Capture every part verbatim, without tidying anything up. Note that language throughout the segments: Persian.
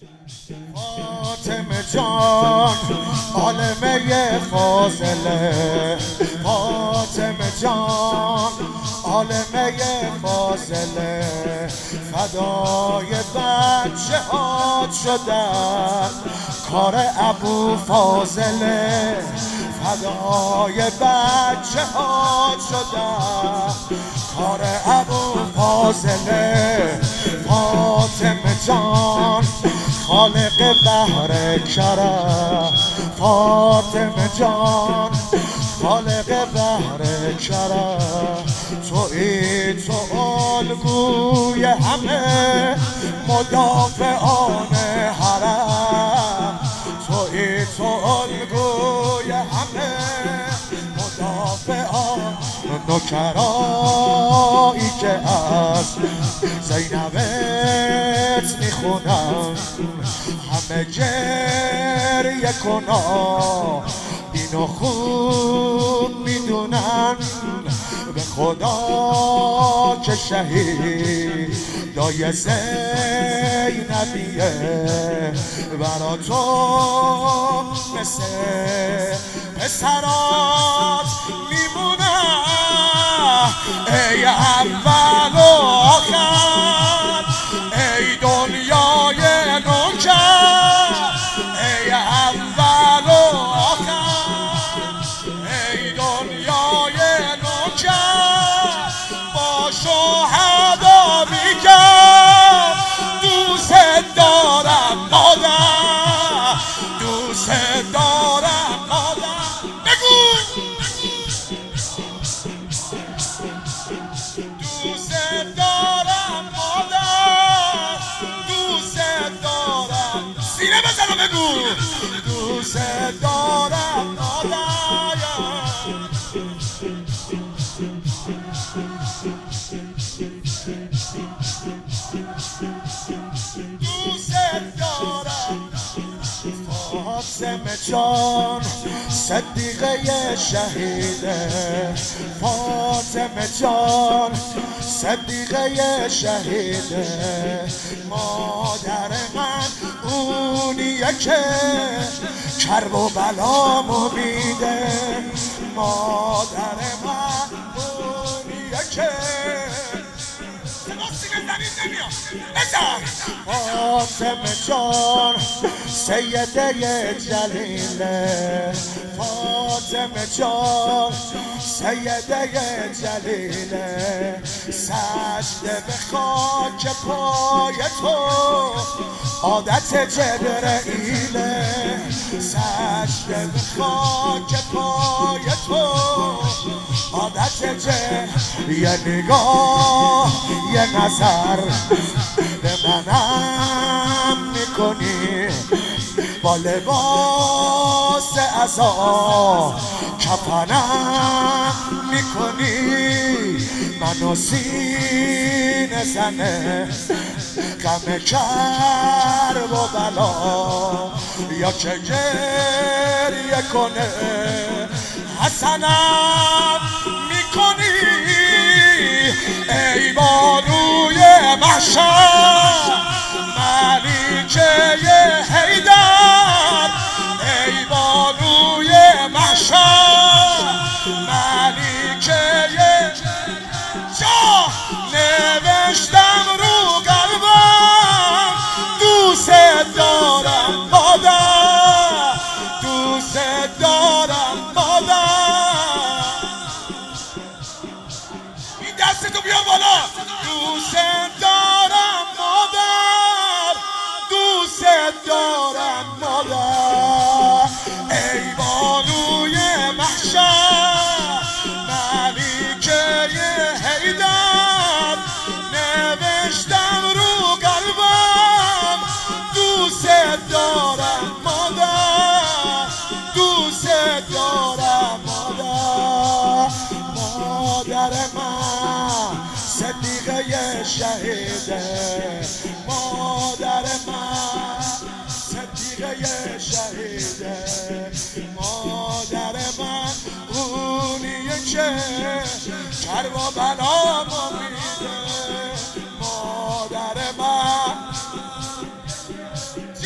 فاطمه جان عالمه فاضله، فاطمه جان عالمه فاضله، فدای بچه هات شدن کار ابو فاضله، فدای بچه هات شدن کار ابو فاضله. فاطمه جان خالق بحر کرم، فاطمه جان خالق بحر کرم، تویی تو الگوی همه مدافعان حرم، تویی تو الگوی همه مدافعان نوکرایی که از زینبت میخونن، همه گریه کنن اینو خوب میدونن، به خدا که شهید دای زینبیه برا تو مثل پسرات میمونه، ای اول و آخر، ای دنیای نوکر، ای اول و آخر، ای دنیای نوکر، با شهدا میگم دوست دارم مادر، دوست دارم مادر. بگو دوست دارم مادر، دوست دارم، سینه بزن و بگو دوست دارم مادر، دوست دارم. فاطمه جان صدیقه شهیده، فاطمه جان صدیقه شهیده، مادر من اونیه که کرب و بلامو میده، مادر من اونیه که فاطمه جان سیده جلیله، فاطمه جان سیده جلیله، سجده به خاک پای تو عادت جبرئیله، سجده به خاک پای تو عادت جبرئیله، یه نگاه یه نظر به منم میکنی، با لباس عزا کفنم میکنی، منو سینه زنه غم کرب و بلا، یا که گریه کنه حسنم میکنی، ای بانوی محشر ملیکه حیدر، ای بانوی محشر ملیکه جا، نوشتم رو قلبم دوست دارم مادر، دوست دارم مادر. این دستتو بیار بالا، دوست دارم مادر، دوست دارم مادر، ای بانوی محشر ملیکه حیدر، نوشتم رو قلبم دوست دارم مادر، دوست دارم مادر. مادر من صدیقه شهیده، مادر من صدیقه شهیده، مادر من اونیه که کرب و بلامو میده، مادر من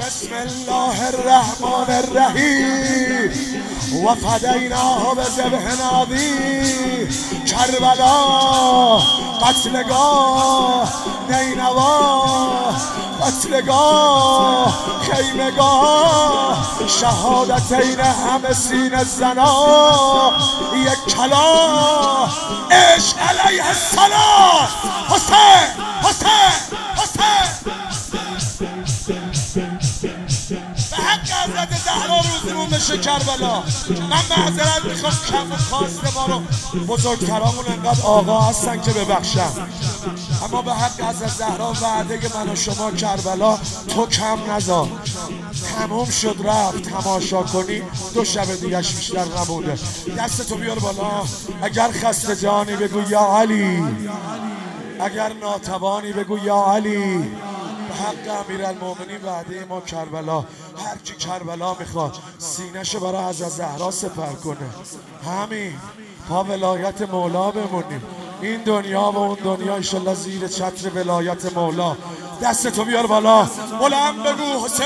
بسم الله الرحمن الرحیم و فدیناه بذبح عظیم. کربلا قتلگاه، نینوا قتلگاه، خیمگاه، شهادتین همه سینه زنا، یک کلام عشق علیه السلام. حسین حسین حسین به حق حضرت زهرا روزمون بشه کربلا. من معذرت میخوام کم و کاست ما رو بزرگترامون انقدر آقا هستن که ببخشم، اما به حق حضرت زهرا وعده من و شما کربلا تو کم نذار. تموم شد رفت، تماشا کنی دو شب دیگهش بیشتر نمونده. دستتو بیار بالا. اگر خسته جانی بگو یا علی، اگر ناتوانی بگو یا علی. به حق امیرالمومنین وعده ما کربلا، هر کی کربلا میخواد سینه‌شو برای حضرت زهرا سپر کنه. همین تا ولایت مولا بمونیم. این دنیا و اون دنیا انشالله زیر چتر ولایت مولا. دستتو بیار بالا، بلند بگو حسین.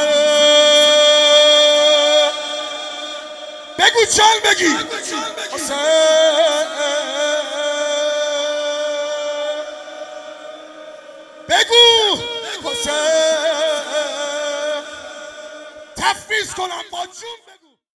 بگو چل بگی حسین. بگو حسین. تفویض کنم با جون.